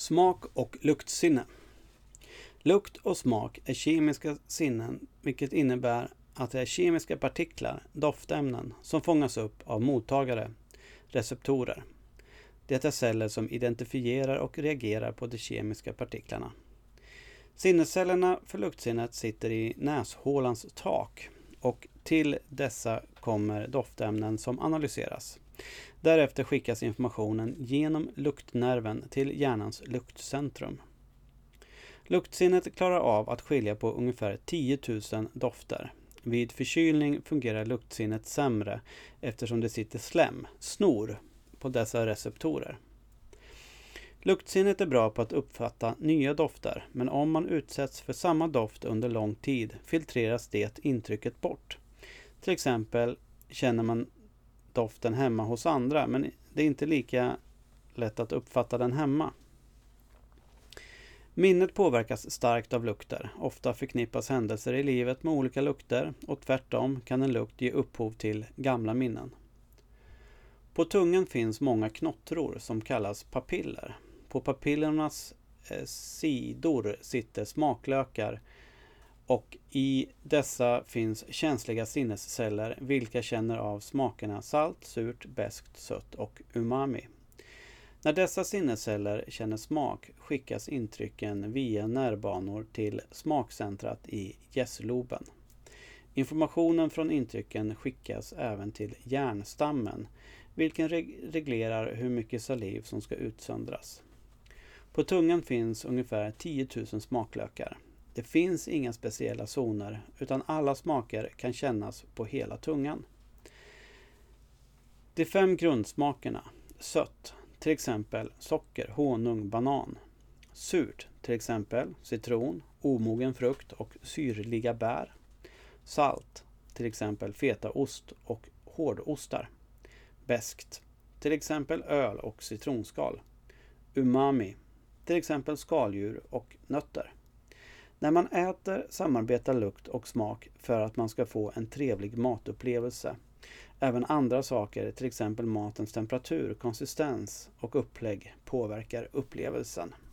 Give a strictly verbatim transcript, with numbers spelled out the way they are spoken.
Smak och luktsinne. Lukt och smak är kemiska sinnen, vilket innebär att det är kemiska partiklar, doftämnen, som fångas upp av mottagare, receptorer. Det är celler som identifierar och reagerar på de kemiska partiklarna. Sinnescellerna för luktsinnet sitter i näshålans tak och till dessa kommer doftämnen som analyseras. Därefter skickas informationen genom luktnerven till hjärnans luktcentrum. Luktsinnet klarar av att skilja på ungefär tio tusen dofter. Vid förkylning fungerar luktsinnet sämre eftersom det sitter slem, snor, på dessa receptorer. Luktsinnet är bra på att uppfatta nya dofter, men om man utsätts för samma doft under lång tid filtreras det intrycket bort. Till exempel känner man doften hemma hos andra, men det är inte lika lätt att uppfatta den hemma. Minnet påverkas starkt av lukter. Ofta förknippas händelser i livet med olika lukter och tvärtom kan en lukt ge upphov till gamla minnen. På tungan finns många knottror som kallas papiller. På papillernas eh, sidor sitter smaklökar och i dessa finns känsliga sinnesceller vilka känner av smakerna salt, surt, beskt, sött och umami. När dessa sinnesceller känner smak skickas intrycken via nervbanor till smakcentrat i gässloben. Informationen från intrycken skickas även till hjärnstammen, vilken reg- reglerar hur mycket saliv som ska utsöndras. På tungan finns ungefär tio tusen smaklökar. Det finns inga speciella zoner utan alla smaker kan kännas på hela tungan. De fem grundsmakerna: sött, till exempel socker, honung, banan. Surt, till exempel citron, omogen frukt och syrliga bär. Salt, till exempel fetaost och hårdostar. Beskt, till exempel öl och citronskal. Umami, till exempel skaldjur och nötter. När man äter samarbetar lukt och smak för att man ska få en trevlig matupplevelse. Även andra saker, till exempel matens temperatur, konsistens och upplägg, påverkar upplevelsen.